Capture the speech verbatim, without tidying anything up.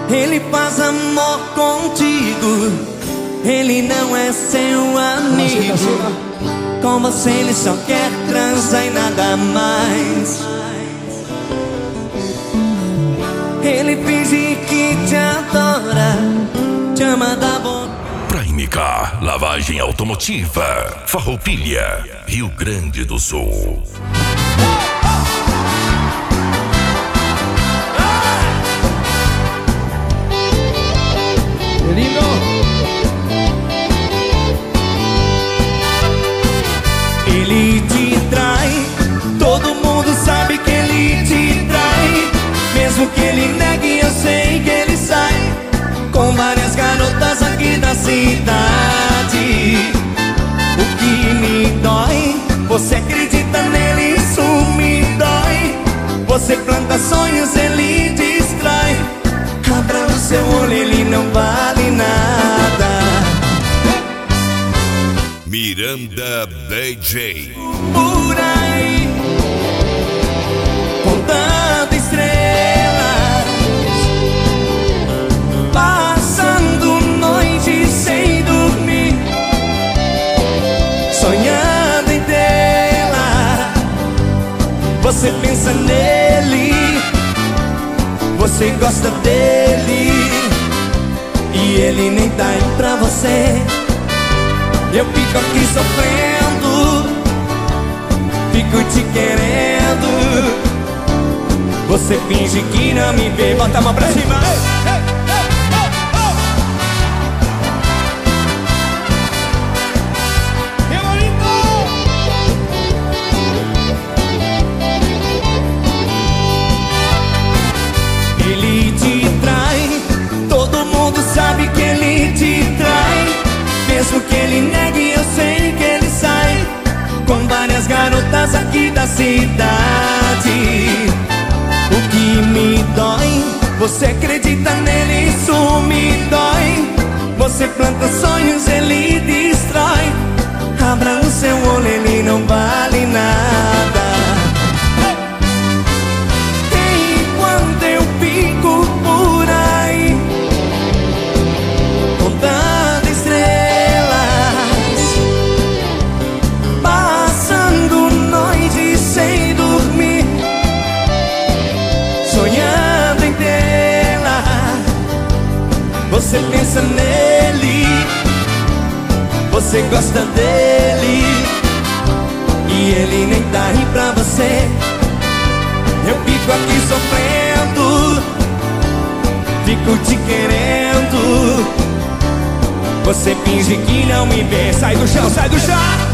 Ele faz amor contigo, ele não é seu amigo. Com você ele só quer transar e nada mais. Ele finge que te adora, te ama da boca. Prime Car, lavagem automotiva, Farroupilha, Rio Grande do Sul. Ele te trai, todo mundo sabe que ele te trai. Mesmo que ele negue, eu sei que ele sai com várias garotas aqui da cidade. O que me dói, você acredita nele, isso me dói. Você planta sonhos, ele destrói. Abra o seu olho, ele não vale nada. Miranda D J. Por aí, contando estrelas, passando noites sem dormir, sonhando em tê-la. Você pensa nele, você gosta dele, e ele nem tá aí pra você. Eu fico aqui sofrendo, fico te querendo. Você finge que não me vê, bota a mão pra cima. Ele te trai, todo mundo sabe que ele te trai. Mesmo que ele negue, eu sei que ele sai com várias garotas aqui da cidade. O que me dói, você acredita nele, isso me dói. Você planta sonhos, ele destrói. Abra o seu olho, ele não vale nada. Enquanto eu fico por aí, contando estrelas, passando noites sem dormir, sonhando em tê-la. Você pensa nele, você gosta dele, e ele nem tá aí pra você. Eu fico aqui sofrendo, fico te querendo. Você finge que não me vê. Sai do chão, sai do chão.